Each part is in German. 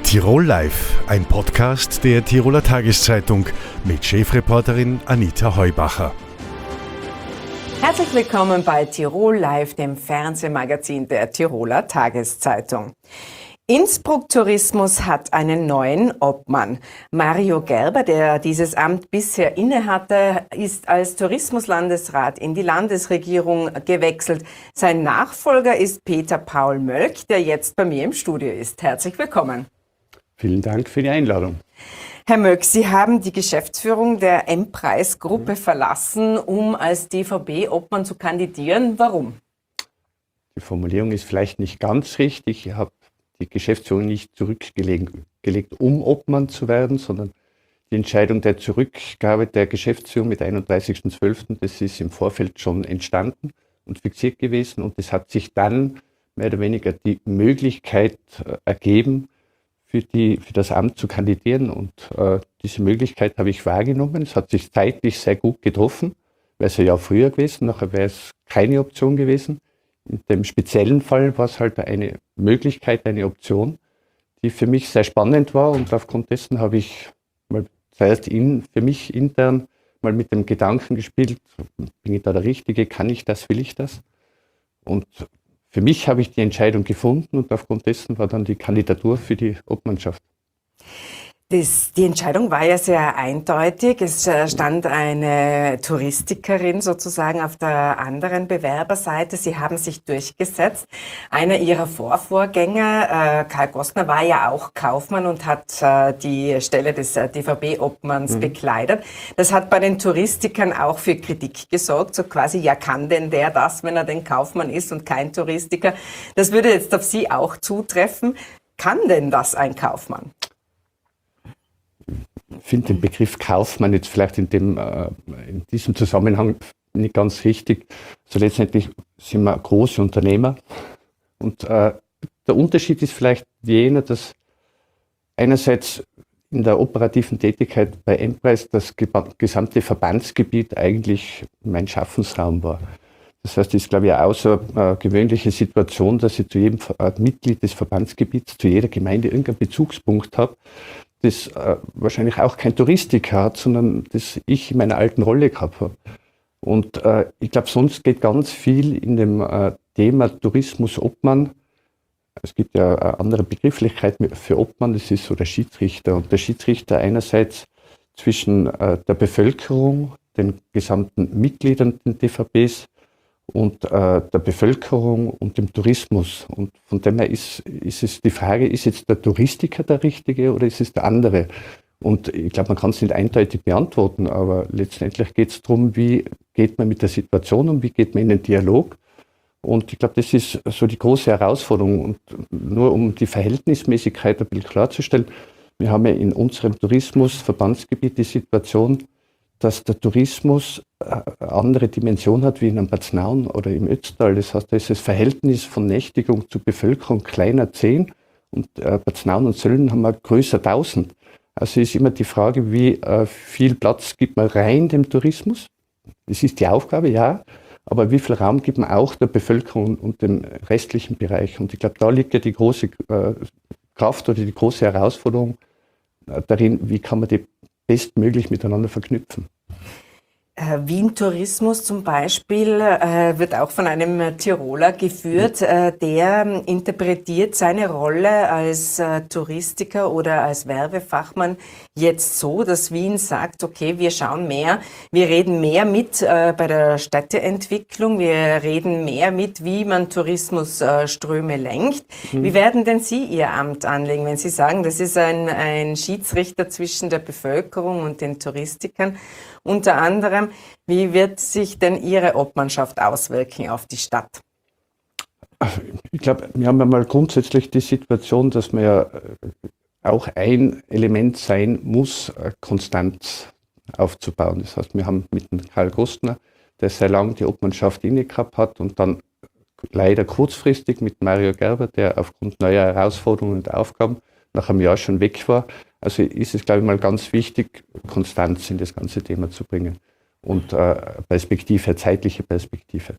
Tirol Live, ein Podcast der Tiroler Tageszeitung mit Chefreporterin Anita Heubacher. Herzlich willkommen bei Tirol Live, dem Fernsehmagazin der Tiroler Tageszeitung. Innsbruck Tourismus hat einen neuen Obmann. Mario Gerber, der dieses Amt bisher innehatte, ist als Tourismuslandesrat in die Landesregierung gewechselt. Sein Nachfolger ist Peter Paul Mölk, der jetzt bei mir im Studio ist. Herzlich willkommen. Vielen Dank für die Einladung. Herr Mölk, Sie haben die Geschäftsführung der M-Preis-Gruppe verlassen, um als DVB-Obmann zu kandidieren. Warum? Die Formulierung ist vielleicht nicht ganz richtig. Ich habe die Geschäftsführung nicht zurückgelegt, um Obmann zu werden, sondern die Entscheidung der Zurückgabe der Geschäftsführung mit 31.12., das ist im Vorfeld schon entstanden und fixiert gewesen. Und es hat sich dann mehr oder weniger die Möglichkeit ergeben, für das Amt zu kandidieren. Und diese Möglichkeit habe ich wahrgenommen. Es hat sich zeitlich sehr gut getroffen. Wäre es ja früher gewesen, nachher wäre es keine Option gewesen. In dem speziellen Fall war es halt eine Möglichkeit, eine Option, die für mich sehr spannend war. Und aufgrund dessen habe ich mal zuerst für mich intern mal mit dem Gedanken gespielt, bin ich da der Richtige, kann ich das, will ich das? Und für mich habe ich die Entscheidung gefunden und aufgrund dessen war dann die Kandidatur für die Obmannschaft. Die Entscheidung war ja sehr eindeutig. Es stand eine Touristikerin sozusagen auf der anderen Bewerberseite. Sie haben sich durchgesetzt. Einer Ihrer Vorvorgänger, Karl Gostner, war ja auch Kaufmann und hat die Stelle des DVB-Obmanns bekleidet. Das hat bei den Touristikern auch für Kritik gesorgt. So quasi, ja, kann denn der das, wenn er denn Kaufmann ist und kein Touristiker? Das würde jetzt auf Sie auch zutreffen. Kann denn das ein Kaufmann? Ich finde den Begriff Kaufmann jetzt vielleicht in diesem Zusammenhang nicht ganz richtig. Also letztendlich sind wir große Unternehmer. Und der Unterschied ist vielleicht jener, dass einerseits in der operativen Tätigkeit bei M-Preis das gesamte Verbandsgebiet eigentlich mein Schaffensraum war. Das heißt, es ist, glaube ich, eine außergewöhnliche Situation, dass ich zu jedem Mitglied des Verbandsgebiets, zu jeder Gemeinde irgendeinen Bezugspunkt habe, das wahrscheinlich auch kein Touristiker hat, sondern das ich in meiner alten Rolle gehabt habe. Und ich glaube, sonst geht ganz viel in dem Thema Tourismus-Obmann. Es gibt ja eine andere Begrifflichkeit für Obmann, das ist so der Schiedsrichter. Und der Schiedsrichter einerseits zwischen der Bevölkerung, den gesamten Mitgliedern den DVBs und der Bevölkerung und dem Tourismus. Und von dem her ist es die Frage, ist jetzt der Touristiker der Richtige oder ist es der andere? Und ich glaube, man kann es nicht eindeutig beantworten, aber letztendlich geht es darum, wie geht man mit der Situation um, wie geht man in den Dialog? Und ich glaube, das ist so die große Herausforderung. Und nur um die Verhältnismäßigkeit ein bisschen klarzustellen, wir haben ja in unserem Tourismusverbandsgebiet die Situation, dass der Tourismus eine andere Dimension hat wie in einem Bad Nauen oder im Ötztal. Das heißt, da ist das Verhältnis von Nächtigung zu Bevölkerung kleiner 10 und Bad Nauen und Sölden haben wir größer 1000. Also ist immer die Frage, wie viel Platz gibt man rein dem Tourismus? Das ist die Aufgabe, ja, aber wie viel Raum gibt man auch der Bevölkerung und dem restlichen Bereich? Und ich glaube, da liegt ja die große Kraft oder die große Herausforderung darin, wie kann man die bestmöglich miteinander verknüpfen. Wien Tourismus zum Beispiel wird auch von einem Tiroler geführt, der interpretiert seine Rolle als Touristiker oder als Werbefachmann jetzt so, dass Wien sagt, okay, wir schauen mehr, wir reden mehr mit bei der Städteentwicklung, wir reden mehr mit, wie man Tourismusströme lenkt. Wie werden denn Sie Ihr Amt anlegen, wenn Sie sagen, das ist ein Schiedsrichter zwischen der Bevölkerung und den Touristikern? Unter anderem, wie wird sich denn Ihre Obmannschaft auswirken auf die Stadt? Ich glaube, wir haben ja mal grundsätzlich die Situation, dass man ja auch ein Element sein muss, Konstanz aufzubauen. Das heißt, wir haben mit dem Karl Gostner, der sehr lange die Obmannschaft inne gehabt hat und dann leider kurzfristig mit Mario Gerber, der aufgrund neuer Herausforderungen und Aufgaben nach einem Jahr schon weg war. Also ist es, glaube ich, mal ganz wichtig, Konstanz in das ganze Thema zu bringen und Perspektive, zeitliche Perspektive.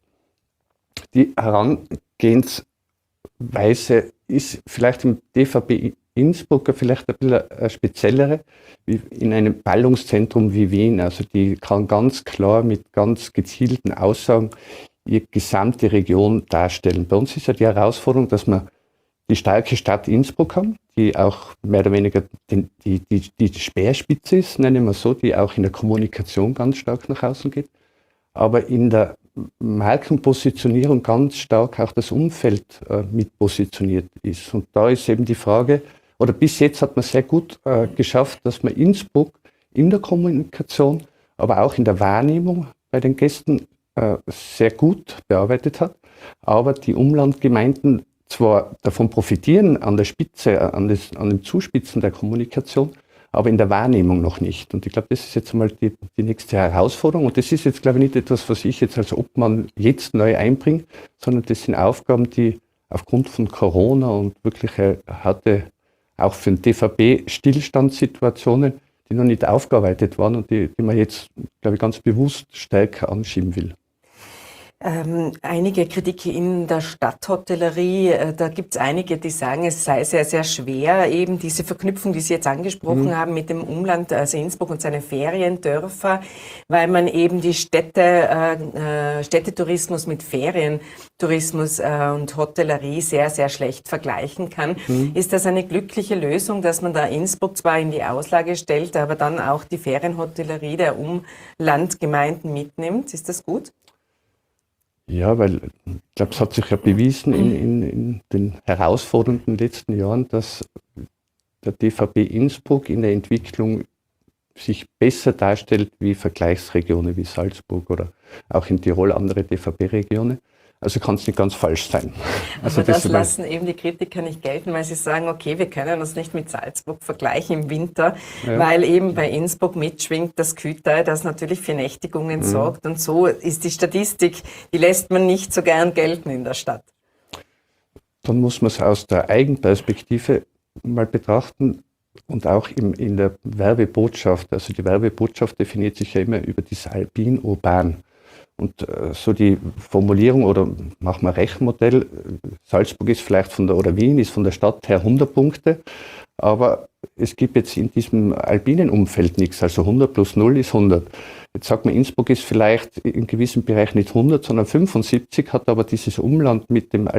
Die Herangehensweise ist vielleicht im DVB Innsbruck vielleicht ein bisschen eine speziellere, wie in einem Ballungszentrum wie Wien. Also die kann ganz klar mit ganz gezielten Aussagen ihre gesamte Region darstellen. Bei uns ist ja die Herausforderung, dass wir die starke Stadt Innsbruck haben, die auch mehr oder weniger die Speerspitze ist, nennen wir so, die auch in der Kommunikation ganz stark nach außen geht, aber in der Markenpositionierung ganz stark auch das Umfeld mit positioniert ist. Und da ist eben die Frage, oder bis jetzt hat man sehr gut geschafft, dass man Innsbruck in der Kommunikation, aber auch in der Wahrnehmung bei den Gästen sehr gut bearbeitet hat, aber die Umlandgemeinden zwar davon profitieren an der Spitze, an dem Zuspitzen der Kommunikation, aber in der Wahrnehmung noch nicht. Und ich glaube, das ist jetzt mal die nächste Herausforderung. Und das ist jetzt, glaube ich, nicht etwas, was ich jetzt als Obmann jetzt neu einbringe, sondern das sind Aufgaben, die aufgrund von Corona und wirkliche harte, auch für den DVB, Stillstandssituationen, die noch nicht aufgearbeitet waren und die man jetzt, glaube ich, ganz bewusst stärker anschieben will. Einige Kritik in der Stadthotellerie, da gibt es einige, die sagen, es sei sehr, sehr schwer, eben diese Verknüpfung, die Sie jetzt angesprochen haben, mit dem Umland, also Innsbruck und seine Feriendörfer, weil man eben die Städtetourismus mit Ferientourismus und Hotellerie sehr, sehr schlecht vergleichen kann. Ist das eine glückliche Lösung, dass man da Innsbruck zwar in die Auslage stellt, aber dann auch die Ferienhotellerie der Umlandgemeinden mitnimmt? Ist das gut? Ja, weil ich glaube, es hat sich ja bewiesen in den herausfordernden letzten Jahren, dass der DVB Innsbruck in der Entwicklung sich besser darstellt wie Vergleichsregionen wie Salzburg oder auch in Tirol andere DVB-Regionen. Also kann es nicht ganz falsch sein. Also aber das lassen eben die Kritiker nicht gelten, weil sie sagen, okay, wir können uns nicht mit Salzburg vergleichen im Winter, weil eben bei Innsbruck mitschwingt das Kühlteil, das natürlich für Nächtigungen sorgt. Und so ist die Statistik, die lässt man nicht so gern gelten in der Stadt. Dann muss man es aus der Eigenperspektive mal betrachten und auch in der Werbebotschaft. Also die Werbebotschaft definiert sich ja immer über das Alpin-Urban. Und so die Formulierung oder machen wir ein Rechenmodell, Salzburg ist vielleicht oder Wien ist von der Stadt her 100 Punkte, aber es gibt jetzt in diesem alpinen Umfeld nichts, also 100 plus 0 ist 100. Jetzt sagt man, Innsbruck ist vielleicht in gewissem Bereich nicht 100, sondern 75, hat aber dieses Umland mit dem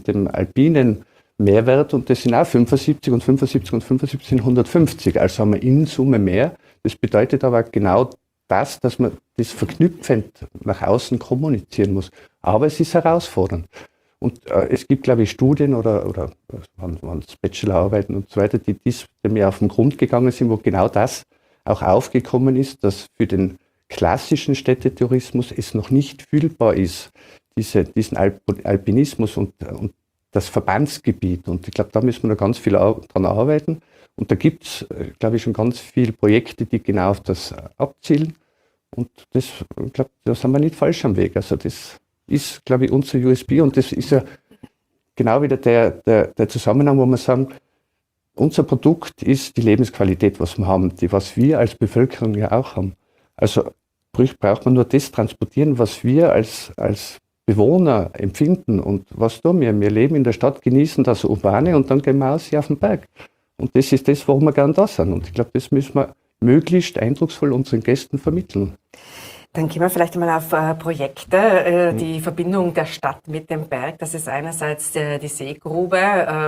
alpinen Mehrwert und das sind auch 75 und 75 und 75 sind 150, also haben wir in Summe mehr. Das bedeutet aber genau dass man das verknüpfend nach außen kommunizieren muss. Aber es ist herausfordernd. Und es gibt, glaube ich, Studien oder waren es Bachelorarbeiten und so weiter, die mir auf den Grund gegangen sind, wo genau das auch aufgekommen ist, dass für den klassischen Städtetourismus es noch nicht fühlbar ist, diesen Alpinismus und das Verbandsgebiet. Und ich glaube, da müssen wir noch ganz viel dran arbeiten. Und da gibt es, glaube ich, schon ganz viele Projekte, die genau auf das abzielen. Und das, ich glaube, da sind wir nicht falsch am Weg. Also das ist, glaube ich, unser USB. Und das ist ja genau wieder der Zusammenhang, wo wir sagen, unser Produkt ist die Lebensqualität, was wir haben, was wir als Bevölkerung ja auch haben. Also braucht man nur das transportieren, was wir als Bewohner empfinden. Und was tun wir? Wir leben in der Stadt, genießen das Urbane und dann gehen wir aus hier auf den Berg. Und das ist das, warum wir gern da sind. Und ich glaube, das müssen wir möglichst eindrucksvoll unseren Gästen vermitteln. Dann gehen wir vielleicht einmal auf Projekte, die Verbindung der Stadt mit dem Berg. Das ist einerseits die Seegrube.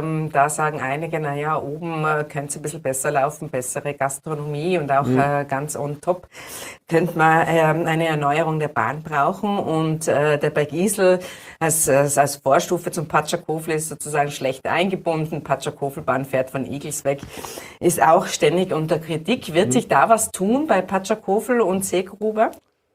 Da sagen einige, naja, oben könnte es ein bisschen besser laufen, bessere Gastronomie und auch ganz on top könnte man eine Erneuerung der Bahn brauchen. Und der Berg Isel als Vorstufe zum Patschakofel ist sozusagen schlecht eingebunden. Patschakofelbahn fährt von Igls weg, ist auch ständig unter Kritik. Wird sich da was tun bei Patschakofel und Seegrube?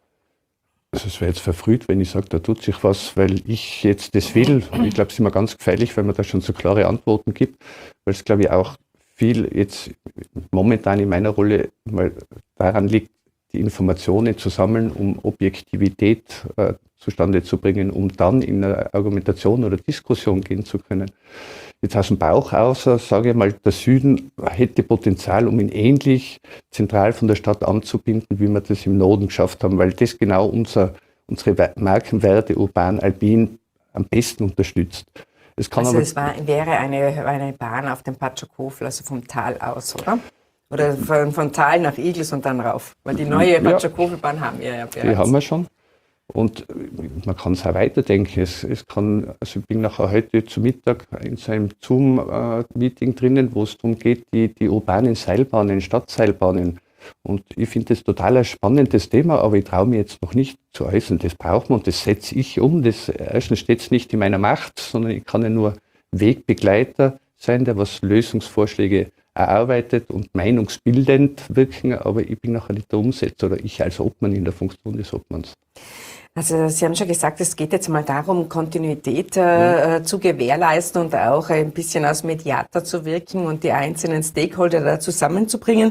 Also es wäre jetzt verfrüht, wenn ich sage, da tut sich was, weil ich jetzt das will. Ich glaube, es ist immer ganz gefährlich, wenn man da schon so klare Antworten gibt, weil es, glaube ich, auch viel jetzt momentan in meiner Rolle mal daran liegt, die Informationen zu sammeln, um Objektivität zustande zu bringen, um dann in eine Argumentation oder Diskussion gehen zu können. Jetzt aus dem Bauch aus, sage ich mal, der Süden hätte Potenzial, um ihn ähnlich zentral von der Stadt anzubinden, wie wir das im Norden geschafft haben, weil das genau unsere Markenwerte urban, alpin am besten unterstützt. Es kann Also aber, es wäre eine Bahn auf dem Patschakofel, also vom Tal aus, oder? Oder von Tal nach Igls und dann rauf. Weil die neue Patschakofelbahn haben wir ja bereits. die haben wir schon. Und man kann es auch weiterdenken. Es kann, also ich bin nachher heute zu Mittag in so einem Zoom-Meeting drinnen, wo es darum geht, die urbanen Seilbahnen, Stadtseilbahnen. Und ich finde das total ein spannendes Thema, aber ich traue mir jetzt noch nicht zu äußern. Das braucht man und das setze ich um. Erstens steht es nicht in meiner Macht, sondern ich kann ja nur Wegbegleiter sein, der was Lösungsvorschläge erarbeitet und meinungsbildend wirken, aber ich bin nachher nicht der Umsetzer oder ich als Obmann in der Funktion des Obmanns. Also Sie haben schon gesagt, es geht jetzt mal darum, Kontinuität zu gewährleisten und auch ein bisschen als Mediator zu wirken und die einzelnen Stakeholder da zusammenzubringen.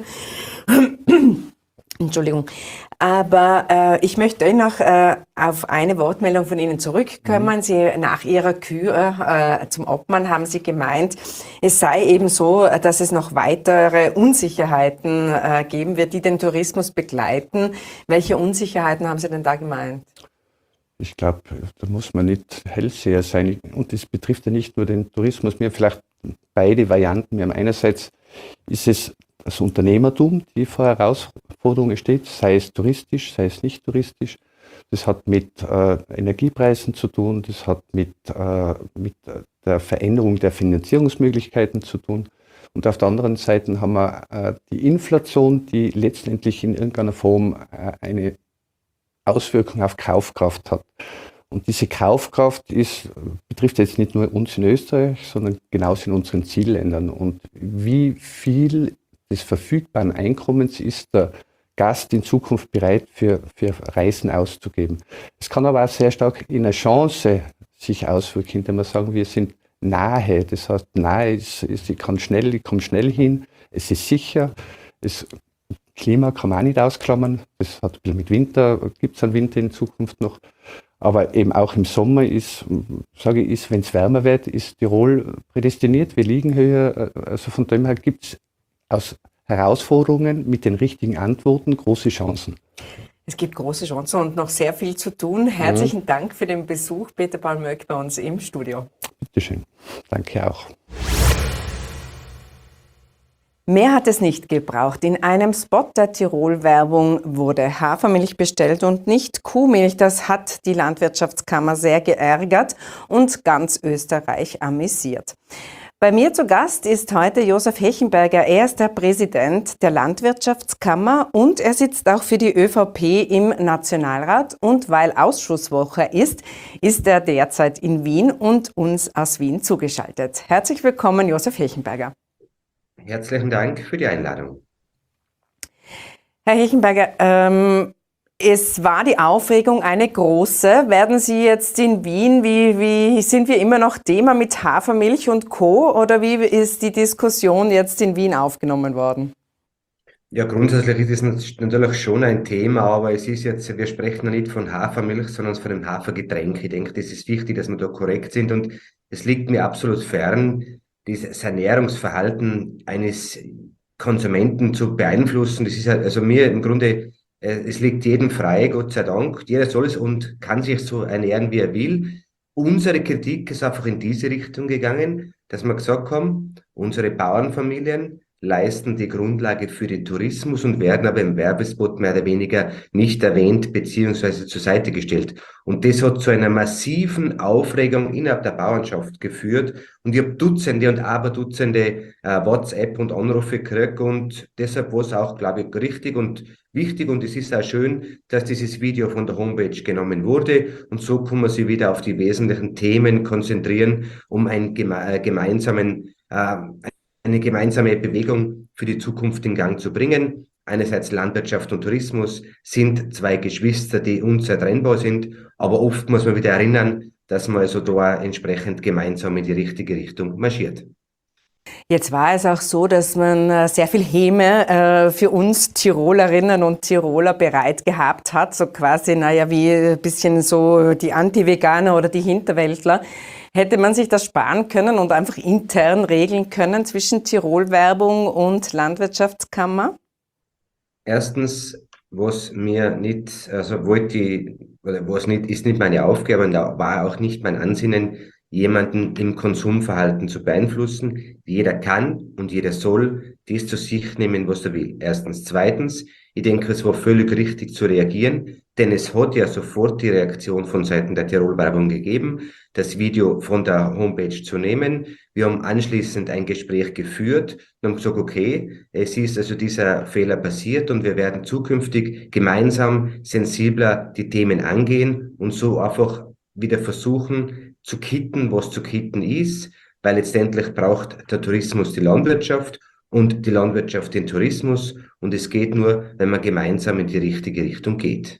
Entschuldigung. Aber ich möchte noch auf eine Wortmeldung von Ihnen zurückkommen. Sie, nach Ihrer Kür zum Obmann haben Sie gemeint, es sei eben so, dass es noch weitere Unsicherheiten geben wird, die den Tourismus begleiten. Welche Unsicherheiten haben Sie denn da gemeint? Ich glaube, da muss man nicht Hellseher sein. Und das betrifft ja nicht nur den Tourismus. Wir haben vielleicht beide Varianten. Wir haben einerseits ist es das Unternehmertum, die vor Herausforderungen steht, sei es touristisch, sei es nicht touristisch. Das hat mit Energiepreisen zu tun, das hat mit der Veränderung der Finanzierungsmöglichkeiten zu tun. Und auf der anderen Seite haben wir die Inflation, die letztendlich in irgendeiner Form eine Auswirkung auf Kaufkraft hat. Und diese Kaufkraft betrifft jetzt nicht nur uns in Österreich, sondern genauso in unseren Zielländern. Und wie viel des verfügbaren Einkommens ist der Gast in Zukunft bereit für Reisen auszugeben? Es kann aber auch sehr stark in eine Chance sich auswirken, indem wir sagen, wir sind nahe. Das heißt, nahe ich komme schnell hin, es ist sicher, Klima kann man auch nicht ausklammern. Das hat ein bisschen mit Winter, gibt es einen Winter in Zukunft noch. Aber eben auch im Sommer wenn es wärmer wird, ist Tirol prädestiniert. Wir liegen höher. Also von dem her gibt es aus Herausforderungen mit den richtigen Antworten große Chancen. Es gibt große Chancen und noch sehr viel zu tun. Herzlichen Dank für den Besuch, Peter Paul Möck, bei uns im Studio. Bitteschön. Danke auch. Mehr hat es nicht gebraucht. In einem Spot der Tirol-Werbung wurde Hafermilch bestellt und nicht Kuhmilch. Das hat die Landwirtschaftskammer sehr geärgert und ganz Österreich amüsiert. Bei mir zu Gast ist heute Josef Hechenberger. Er ist der Präsident der Landwirtschaftskammer und er sitzt auch für die ÖVP im Nationalrat. Und weil Ausschusswoche ist er derzeit in Wien und uns aus Wien zugeschaltet. Herzlich willkommen, Josef Hechenberger. Herzlichen Dank für die Einladung. Herr Hechenberger, es war die Aufregung eine große. Werden Sie jetzt in Wien, wie sind wir immer noch Thema mit Hafermilch und Co. oder wie ist die Diskussion jetzt in Wien aufgenommen worden? Ja, grundsätzlich ist es natürlich schon ein Thema, aber wir sprechen ja nicht von Hafermilch, sondern von einem Hafergetränk. Ich denke, das ist wichtig, dass wir da korrekt sind und es liegt mir absolut fern, dieses Ernährungsverhalten eines Konsumenten zu beeinflussen. Das ist also mir im Grunde, es liegt jedem frei, Gott sei Dank. Jeder soll es und kann sich so ernähren, wie er will. Unsere Kritik ist einfach in diese Richtung gegangen, dass wir gesagt haben, unsere Bauernfamilien leisten die Grundlage für den Tourismus und werden aber im Werbespot mehr oder weniger nicht erwähnt beziehungsweise zur Seite gestellt. Und das hat zu einer massiven Aufregung innerhalb der Bauernschaft geführt. Und ich habe Dutzende und Aberdutzende WhatsApp und Anrufe gekriegt und deshalb war es auch, glaube ich, richtig und wichtig und es ist auch schön, dass dieses Video von der Homepage genommen wurde und so kann man sich wieder auf die wesentlichen Themen konzentrieren, um eine gemeinsame Bewegung für die Zukunft in Gang zu bringen. Einerseits Landwirtschaft und Tourismus sind zwei Geschwister, die unzertrennbar sind, aber oft muss man wieder erinnern, dass man also da entsprechend gemeinsam in die richtige Richtung marschiert. Jetzt war es auch so, dass man sehr viel Häme für uns Tirolerinnen und Tiroler bereit gehabt hat, so quasi, wie ein bisschen so die Anti-Veganer oder die Hinterwäldler. Hätte man sich das sparen können und einfach intern regeln können zwischen Tirol-Werbung und Landwirtschaftskammer? Erstens, was mir nicht, also ist nicht meine Aufgabe und war auch nicht mein Ansinnen, jemanden im Konsumverhalten zu beeinflussen. Jeder kann und jeder soll dies zu sich nehmen, was er will. Erstens. Zweitens, ich denke, es war völlig richtig zu reagieren, denn es hat ja sofort die Reaktion von Seiten der Tirol-Werbung gegeben, das Video von der Homepage zu nehmen. Wir haben anschließend ein Gespräch geführt und haben gesagt, okay, es ist also dieser Fehler passiert und wir werden zukünftig gemeinsam sensibler die Themen angehen und so einfach wieder versuchen zu kitten, was zu kitten ist, weil letztendlich braucht der Tourismus die Landwirtschaft und die Landwirtschaft den Tourismus und es geht nur, wenn man gemeinsam in die richtige Richtung geht.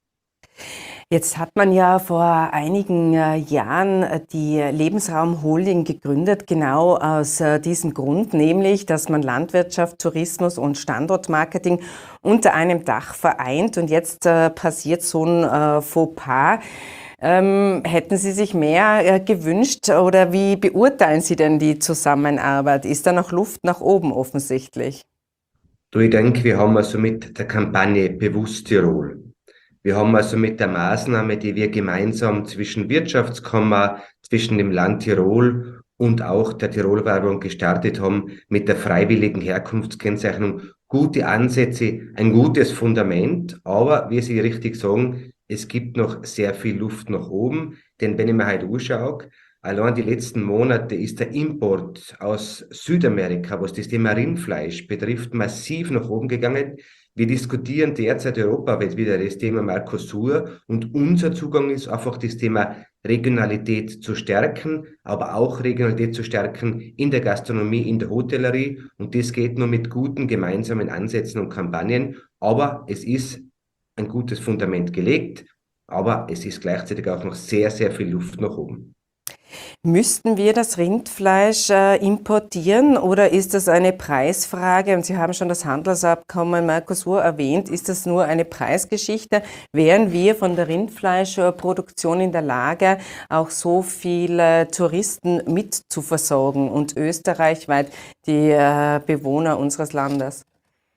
Jetzt hat man ja vor einigen Jahren die Lebensraum Holding gegründet, genau aus diesem Grund, nämlich, dass man Landwirtschaft, Tourismus und Standortmarketing unter einem Dach vereint. Und jetzt passiert so ein Fauxpas. Hätten Sie sich mehr gewünscht oder wie beurteilen Sie denn die Zusammenarbeit? Ist da noch Luft nach oben offensichtlich? Ich denke, wir haben also mit der Kampagne Bewusst Tirol, wir haben also mit der Maßnahme, die wir gemeinsam zwischen Wirtschaftskammer, zwischen dem Land Tirol und auch der Tirol-Werbung gestartet haben, mit der freiwilligen Herkunftskennzeichnung, gute Ansätze, ein gutes Fundament, aber wie Sie richtig sagen, es gibt noch sehr viel Luft nach oben, denn wenn ich mir heute anschaue, allein die letzten Monate ist der Import aus Südamerika, was das Thema Rindfleisch betrifft, massiv nach oben gegangen. Wir diskutieren derzeit europaweit wieder das Thema Mercosur und unser Zugang ist einfach das Thema Regionalität zu stärken, aber auch Regionalität zu stärken in der Gastronomie, in der Hotellerie und das geht nur mit guten gemeinsamen Ansätzen und Kampagnen, aber es ist ein gutes Fundament gelegt, aber es ist gleichzeitig auch noch sehr, sehr viel Luft nach oben. Müssten wir das Rindfleisch importieren oder ist das eine Preisfrage? Und Sie haben schon das Handelsabkommen Mercosur erwähnt. Ist das nur eine Preisgeschichte? Wären wir von der Rindfleischproduktion in der Lage, auch so viele Touristen mit zu versorgen und österreichweit die Bewohner unseres Landes?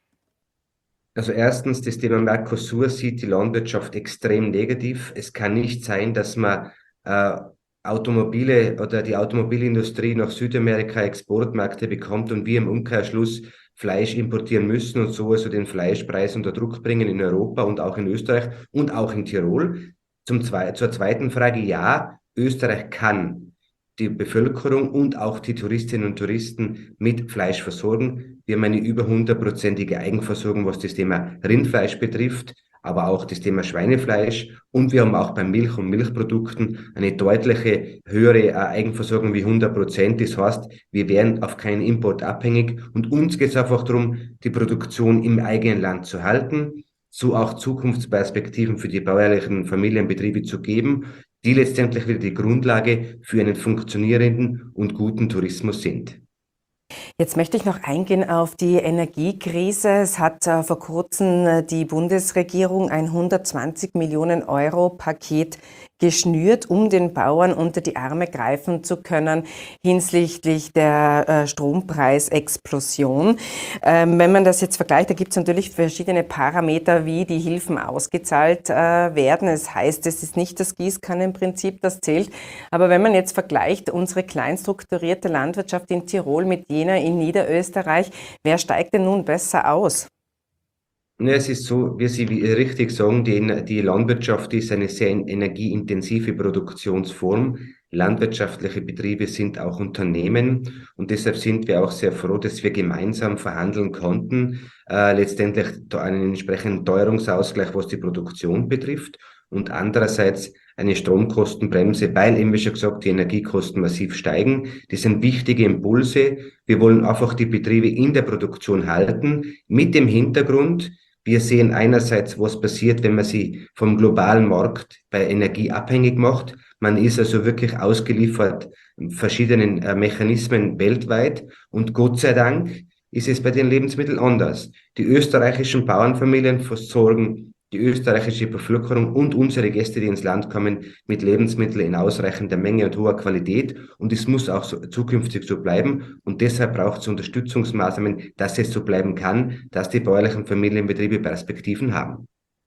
Also erstens, das Thema Mercosur sieht die Landwirtschaft extrem negativ. Es kann nicht sein, dass man Automobile oder die Automobilindustrie nach Südamerika Exportmärkte bekommt und wir im Umkehrschluss Fleisch importieren müssen und so also den Fleischpreis unter Druck bringen in Europa und auch in Österreich und auch in Tirol. Zur zweiten Frage, ja, Österreich kann die Bevölkerung und auch die Touristinnen und Touristen mit Fleisch versorgen. Wir haben eine über 100%ige Eigenversorgung, was das Thema Rindfleisch betrifft, aber auch das Thema Schweinefleisch und wir haben auch bei Milch und Milchprodukten eine deutliche höhere Eigenversorgung wie 100%. Das heißt, wir wären auf keinen Import abhängig und uns geht es einfach darum, die Produktion im eigenen Land zu halten, so auch Zukunftsperspektiven für die bäuerlichen Familienbetriebe zu geben, die letztendlich wieder die Grundlage für einen funktionierenden und guten Tourismus sind. Jetzt möchte ich noch eingehen auf die Energiekrise. Es hat vor kurzem die Bundesregierung ein 120 Millionen Euro Paket geschnürt, um den Bauern unter die Arme greifen zu können hinsichtlich der Strompreisexplosion. Wenn man das jetzt vergleicht, da gibt es natürlich verschiedene Parameter, wie die Hilfen ausgezahlt werden. Es heißt, es ist nicht das Gießkannenprinzip, das zählt. Aber wenn man jetzt vergleicht, unsere kleinstrukturierte Landwirtschaft in Tirol mit jener in Niederösterreich, wer steigt denn nun besser aus? Ja, es ist so, wie Sie richtig sagen, die Landwirtschaft ist eine sehr energieintensive Produktionsform. Landwirtschaftliche Betriebe sind auch Unternehmen und deshalb sind wir auch sehr froh, dass wir gemeinsam verhandeln konnten, letztendlich einen entsprechenden Teuerungsausgleich, was die Produktion betrifft und andererseits eine Stromkostenbremse, weil eben, wie schon gesagt, die Energiekosten massiv steigen. Das sind wichtige Impulse. Wir wollen einfach die Betriebe in der Produktion halten, mit dem Hintergrund, wir sehen einerseits, was passiert, wenn man sie vom globalen Markt bei Energie abhängig macht. Man ist also wirklich ausgeliefert verschiedenen Mechanismen weltweit und Gott sei Dank ist es bei den Lebensmitteln anders. Die österreichischen Bauernfamilien versorgen die österreichische Bevölkerung und unsere Gäste, die ins Land kommen, mit Lebensmitteln in ausreichender Menge und hoher Qualität. Und es muss auch so, zukünftig so bleiben. Und deshalb braucht es Unterstützungsmaßnahmen, dass es so bleiben kann, dass die bäuerlichen Familienbetriebe Perspektiven haben.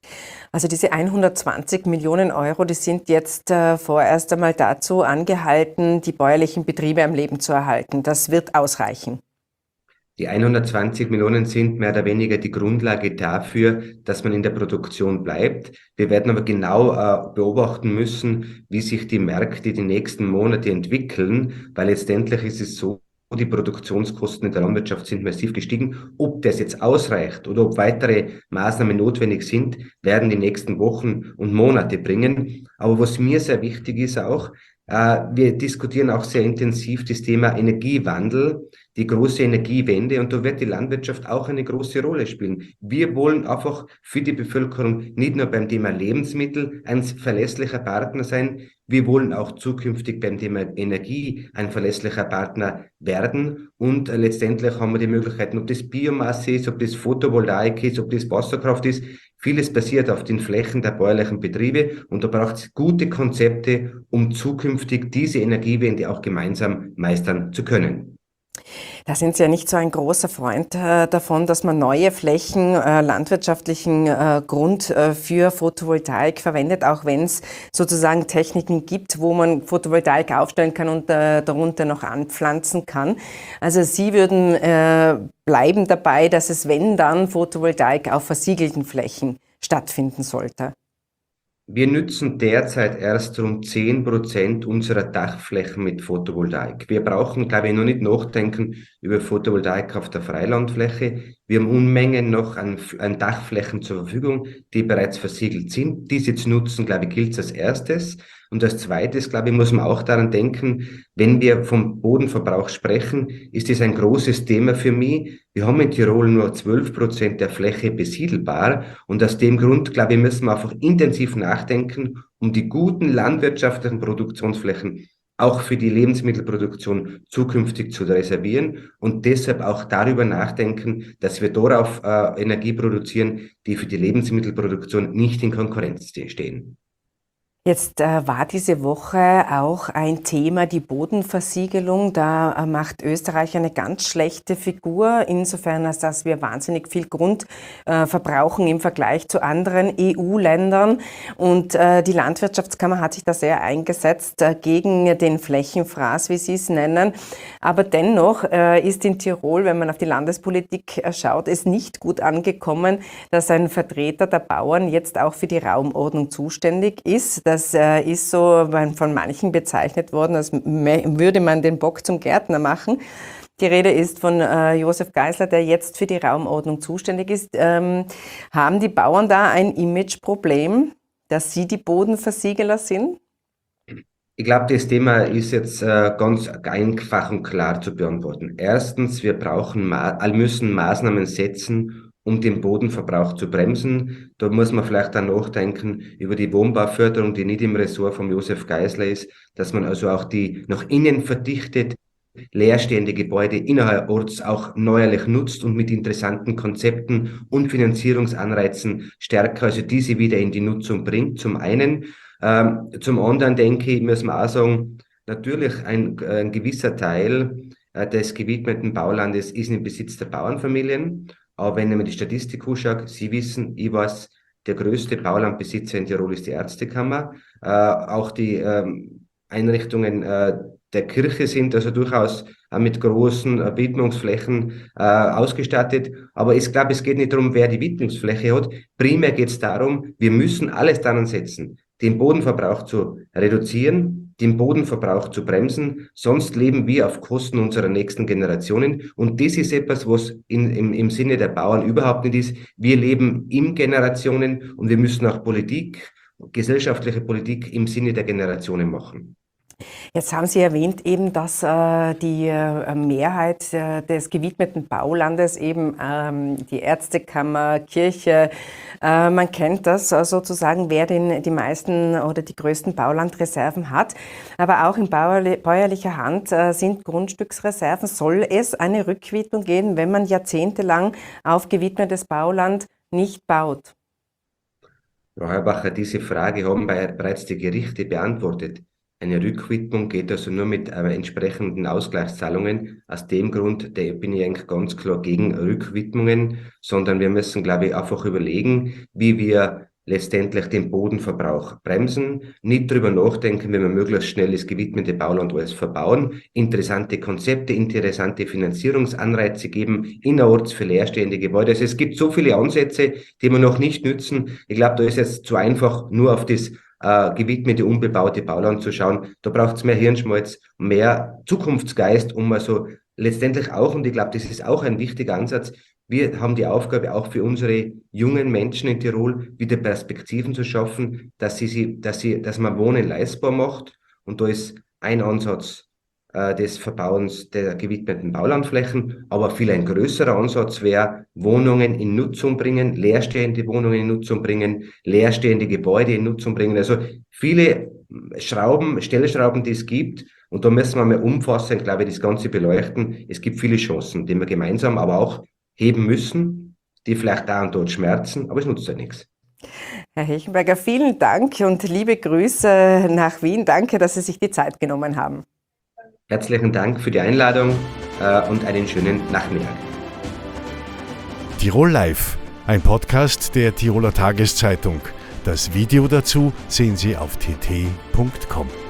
Also diese 120 Millionen Euro, die sind jetzt vorerst einmal dazu angehalten, die bäuerlichen Betriebe am Leben zu erhalten. Das wird ausreichen. Die 120 Millionen sind mehr oder weniger die Grundlage dafür, dass man in der Produktion bleibt. Wir werden aber genau beobachten müssen, wie sich die Märkte die nächsten Monate entwickeln, weil letztendlich ist es so, die Produktionskosten in der Landwirtschaft sind massiv gestiegen. Ob das jetzt ausreicht oder ob weitere Maßnahmen notwendig sind, werden die nächsten Wochen und Monate bringen. Aber was mir sehr wichtig ist auch, wir diskutieren auch sehr intensiv das Thema Energiewandel, die große Energiewende, und da wird die Landwirtschaft auch eine große Rolle spielen. Wir wollen einfach für die Bevölkerung nicht nur beim Thema Lebensmittel ein verlässlicher Partner sein, wir wollen auch zukünftig beim Thema Energie ein verlässlicher Partner werden, und letztendlich haben wir die Möglichkeiten, ob das Biomasse ist, ob das Photovoltaik ist, ob das Wasserkraft ist. Vieles basiert auf den Flächen der bäuerlichen Betriebe, und da braucht es gute Konzepte, um zukünftig diese Energiewende auch gemeinsam meistern zu können. Da sind Sie ja nicht so ein großer Freund davon, dass man neue Flächen, landwirtschaftlichen Grund für Photovoltaik verwendet, auch wenn es sozusagen Techniken gibt, wo man Photovoltaik aufstellen kann und darunter noch anpflanzen kann. Also Sie würden bleiben dabei, dass es, wenn dann, Photovoltaik auf versiegelten Flächen stattfinden sollte. Wir nützen derzeit erst rund 10% unserer Dachflächen mit Photovoltaik. Wir brauchen, glaube ich, noch nicht nachdenken über Photovoltaik auf der Freilandfläche. Wir haben Unmengen noch an Dachflächen zur Verfügung, die bereits versiegelt sind. Diese zu nutzen, glaube ich, gilt als erstes. Und als zweites, glaube ich, muss man auch daran denken, wenn wir vom Bodenverbrauch sprechen, ist das ein großes Thema für mich. Wir haben in Tirol nur 12% der Fläche besiedelbar, und aus dem Grund, glaube ich, müssen wir einfach intensiv nachdenken, um die guten landwirtschaftlichen Produktionsflächen auch für die Lebensmittelproduktion zukünftig zu reservieren, und deshalb auch darüber nachdenken, dass wir darauf Energie produzieren, die für die Lebensmittelproduktion nicht in Konkurrenz stehen. Jetzt war diese Woche auch ein Thema die Bodenversiegelung. Da macht Österreich eine ganz schlechte Figur, insofern als dass wir wahnsinnig viel Grund verbrauchen im Vergleich zu anderen EU-Ländern. Und die Landwirtschaftskammer hat sich da sehr eingesetzt gegen den Flächenfraß, wie Sie es nennen. Aber dennoch ist in Tirol, wenn man auf die Landespolitik schaut, es nicht gut angekommen, dass ein Vertreter der Bauern jetzt auch für die Raumordnung zuständig ist. Das ist so von manchen bezeichnet worden, als würde man den Bock zum Gärtner machen. Die Rede ist von Josef Geisler, der jetzt für die Raumordnung zuständig ist. Haben die Bauern da ein Imageproblem, dass sie die Bodenversiegeler sind? Ich glaube, das Thema ist jetzt ganz einfach und klar zu beantworten. Erstens, wir müssen Maßnahmen setzen, um den Bodenverbrauch zu bremsen. Da muss man vielleicht auch nachdenken über die Wohnbauförderung, die nicht im Ressort von Josef Geisler ist, dass man also auch die nach innen verdichtet leerstehende Gebäude innerorts auch neuerlich nutzt und mit interessanten Konzepten und Finanzierungsanreizen stärker, also diese wieder in die Nutzung bringt, zum einen. Zum anderen denke ich, müssen wir auch sagen, natürlich ein gewisser Teil des gewidmeten Baulandes ist im Besitz der Bauernfamilien. Aber wenn man die Statistik anschaut, Sie wissen, ich weiß, der größte Baulandbesitzer in Tirol ist die Ärztekammer. Auch die Einrichtungen der Kirche sind also durchaus mit großen Widmungsflächen ausgestattet. Aber ich glaube, es geht nicht darum, wer die Widmungsfläche hat. Primär geht es darum, wir müssen alles daran setzen, den Bodenverbrauch zu reduzieren, den Bodenverbrauch zu bremsen, sonst leben wir auf Kosten unserer nächsten Generationen. Und das ist etwas, was im Sinne der Bauern überhaupt nicht ist. Wir leben in Generationen, und wir müssen auch Politik, gesellschaftliche Politik im Sinne der Generationen machen. Jetzt haben Sie erwähnt eben, dass die Mehrheit des gewidmeten Baulandes eben die Ärztekammer, Kirche, man kennt das sozusagen, wer die meisten oder die größten Baulandreserven hat. Aber auch in bäuerlicher Hand sind Grundstücksreserven. Soll es eine Rückwidmung geben, wenn man jahrzehntelang auf gewidmetes Bauland nicht baut? Frau Heubacher, diese Frage haben bereits die Gerichte beantwortet. Eine Rückwidmung geht also nur mit entsprechenden Ausgleichszahlungen. Aus dem Grund bin ich eigentlich ganz klar gegen Rückwidmungen, sondern wir müssen, glaube ich, einfach überlegen, wie wir letztendlich den Bodenverbrauch bremsen, nicht drüber nachdenken, wenn wir möglichst schnell das gewidmete Bauland alles verbauen, interessante Konzepte, interessante Finanzierungsanreize geben, innerorts für leerstehende Gebäude. Also es gibt so viele Ansätze, die wir noch nicht nützen. Ich glaube, da ist jetzt zu einfach, nur auf das gewidmete, unbebaute Bauland zu schauen. Da braucht es mehr Hirnschmalz, mehr Zukunftsgeist, um also letztendlich auch, und ich glaube, das ist auch ein wichtiger Ansatz, wir haben die Aufgabe, auch für unsere jungen Menschen in Tirol wieder Perspektiven zu schaffen, dass man Wohnen leistbar macht. Und da ist ein Ansatz des Verbauens der gewidmeten Baulandflächen, aber viel ein größerer Ansatz wäre, Wohnungen in Nutzung bringen, leerstehende Wohnungen in Nutzung bringen, leerstehende Gebäude in Nutzung bringen. Also viele Stellschrauben, die es gibt. Und da müssen wir mal umfassend, glaube ich, das Ganze beleuchten. Es gibt viele Chancen, die wir gemeinsam aber auch heben müssen, die vielleicht da und dort schmerzen, aber es nutzt ja nichts. Herr Hechenberger, vielen Dank und liebe Grüße nach Wien. Danke, dass Sie sich die Zeit genommen haben. Herzlichen Dank für die Einladung und einen schönen Nachmittag. Tirol Live, ein Podcast der Tiroler Tageszeitung. Das Video dazu sehen Sie auf tt.com.